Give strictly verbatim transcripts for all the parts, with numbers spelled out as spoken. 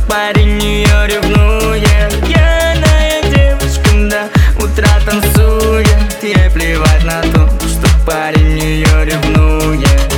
парень ее ревнует. Пьяная девочка до утра танцует. Ей плевать на то, что парень ее ревнует.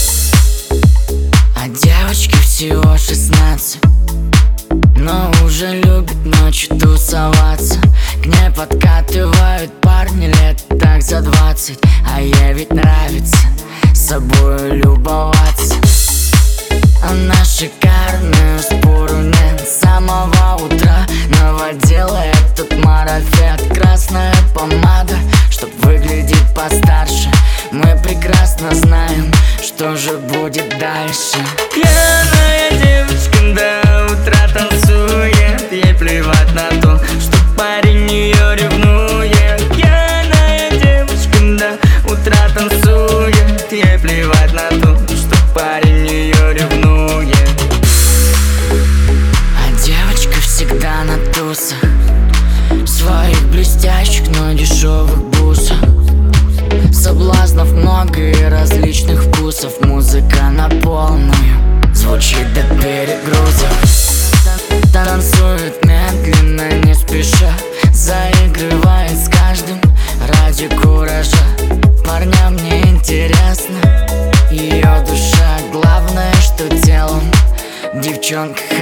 А девочке всего шестнадцать, но уже любит ночью тусоваться. К ней подкатывают парни лет так за двадцать, а ей ведь нравится собой любоваться. Она шикарная, спору нет, с самого утра наводила этот марафет. Красная помада, чтоб выглядеть постарше. Мы прекрасно знаем, что же будет дальше. Пьяная девочка до утра танцует. Ей плевать на то, что парень ее ревнует. Пьяная девочка до утра танцует. Ей плевать на то, что парень ее ревнует. А девочка всегда на тусах, в своих блестящих, но дешевых бусах. Соблазнов много и различных вкусов. Музыка на полную звучит до перегруза. Танцует медленно, не спеша, заигрывает с каждым ради куража. Парням не интересно ее душа, главное, что телом девчонка